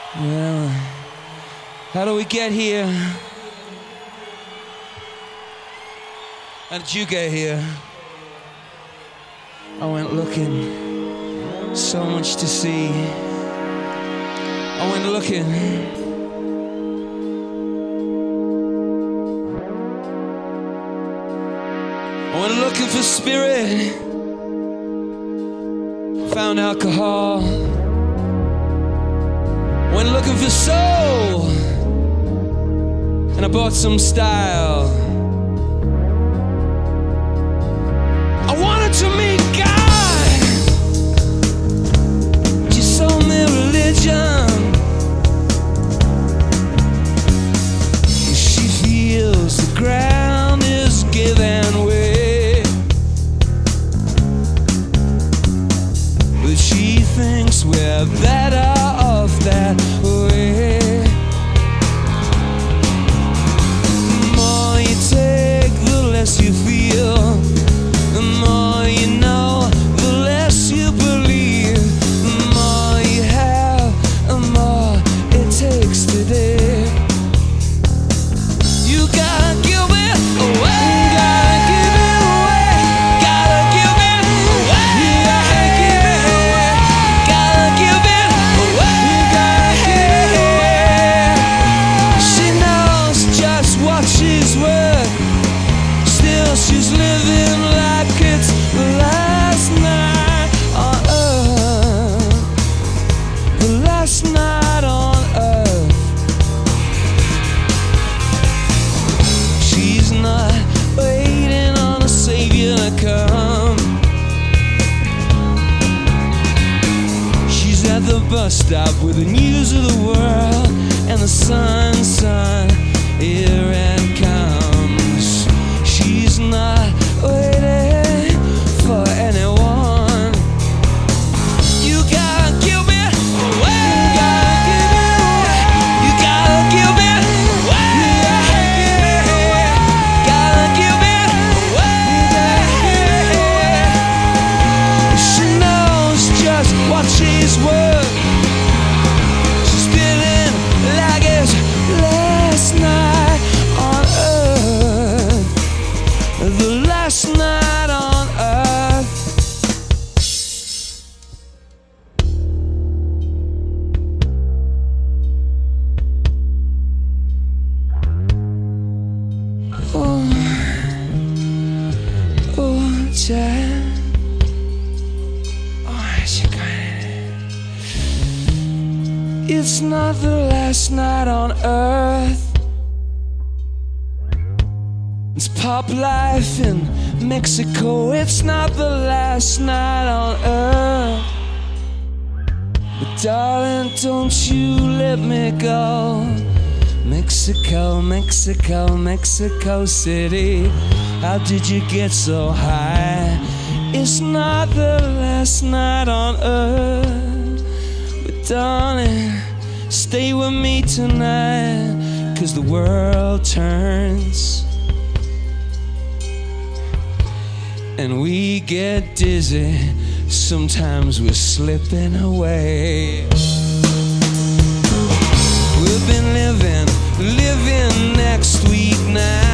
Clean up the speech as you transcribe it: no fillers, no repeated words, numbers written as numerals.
Well, how do we get here? How did you get here? I went looking, so much to see. I went looking. I went looking for spirit. Found alcohol. Went looking for soul. And I bought some style. I wanted to meet God. You sold me religion. She feels the ground is giving way, but she thinks we're better off that way. The more you take, the less you feel. The more you know, the less you believe. The more you have, the more it takes today. You gotta give it away. Gotta give it away. Gotta give it away. Gotta give it away. Gotta give it away. Gotta give it away. She knows just what she's worth. Still she's living like it's the last night on earth. The last night on earth. She's not waiting on a savior to come. She's at the bus stop with the news of the world. And the sun, here it comes. She's not waiting for anyone. You gotta give it away. You gotta give it away. You gotta give it away. Gotta give it away. She knows just what she's worth. She's feeling like it's last night on earth. The last night on earth. Oh, oh, child. Oh, she going. It's not the last night on earth. It's pop life in Mexico. It's not the last night on earth. But darling, don't you let me go. Mexico, Mexico, Mexico City. How did you get so high? It's not the last night on earth. But darling, stay with me tonight, 'cause the world turns and we get dizzy. Sometimes we're slipping away. We've been living next week now.